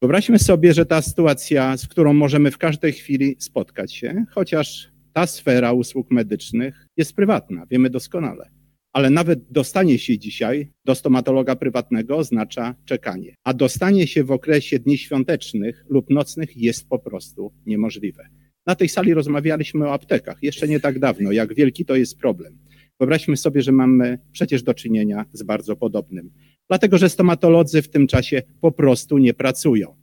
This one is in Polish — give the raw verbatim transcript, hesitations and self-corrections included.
Wyobraźmy sobie, że ta sytuacja, z którą możemy w każdej chwili spotkać się, chociaż ta sfera usług medycznych jest prywatna, wiemy doskonale. Ale nawet dostanie się dzisiaj do stomatologa prywatnego oznacza czekanie, a dostanie się w okresie dni świątecznych lub nocnych jest po prostu niemożliwe. Na tej sali rozmawialiśmy o aptekach jeszcze nie tak dawno, jak wielki to jest problem. Wyobraźmy sobie, że mamy przecież do czynienia z bardzo podobnym, dlatego że stomatolodzy w tym czasie po prostu nie pracują.